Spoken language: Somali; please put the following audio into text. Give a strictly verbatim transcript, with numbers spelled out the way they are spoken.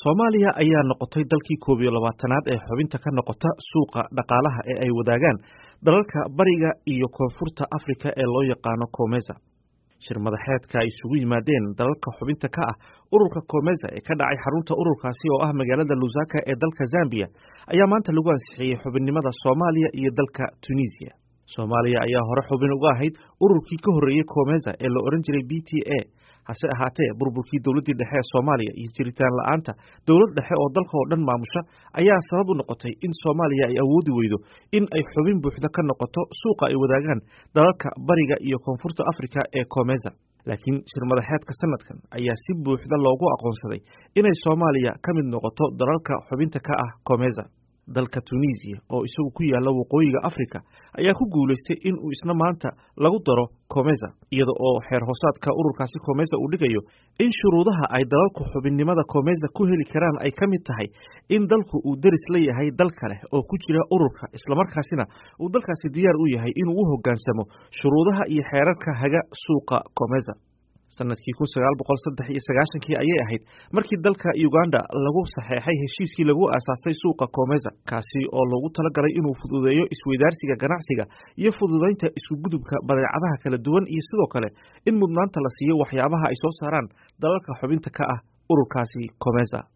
Soomaaliya ayaa noqotay dalkii koob iyo labaatanaad ee xubinta ka noqota suuqa dhaqaalaha ee ay wadaagaan dalalka bariga iyo koonfurta Afrika ee loo yaqaano COMESA. Shir madaxeedka ay isugu yimaadeen dalalka xubinta ka ah ururka COMESA ee ka dhacay xarunta ururkaasi oo ah magaalada Lusaka ee dalka Zambia ayaa maanta lagu ansixiyey xubinnimada Soomaaliya iyo dalka Tunisia. Soomaaliya ayaa hore xubin uga ahayd ururkii ka horreeyay COMESA ee la oran jiray B T A. hase ahaatee burburkii dowladdii dhexe ee Soomaaliya iyo jiritaan la'aanta dowlad dhexe oo dalka oo dhan maamusha ayaa sabab u noqotay in Soomaaliya ay awoodi weydo in ay xubin buuxda ka noqoto suuqa ay wadaagaan dalalka bariga iyo koonfurta Afrika ee COMESA. laakiin shir madaxeedka sanadkan ayaa si buuxda loogu aqoonsaday inay Soomaaliya ka mid noqoto dalalka xubinta ka ah COMESA. dalka Tunisia oo isagu ku yaala waqooyiga Afrika ayaa ku guuleystay in uu isna maanta lagu daro COMESA iyada oo xeer hoosaadka ururkaasi COMESA uu dhigayo in shuruudaha ay dalalku xubinnimada COMESA ku heli karaan ay ka mid tahay in dalku uu deris la yahay dal kale oo ku jira ururka islamarkaasina uu dalkaasi diyaar u yahay inuu u hoggaansamo shuruudaha iyo xeerarka haga suuqa COMESA. sanadkii kun sagaal boqol saddex iyo sagaashankii ayay ahayd markii dalka Uganda lagu saxeexay heshiiskii lagu aasaasay suuqa COMESA kaasi oo loogu talagalay inuu fududeeyo isweydaarsiga ganacsiga iyo fududeynta isku gudubka badeecadaha kala duwan iyo sidoo kale in mudnaanta la siiyo waxyaabaha ay soo saaraan dalalka xubinta ka ah ururkaasi COMESA.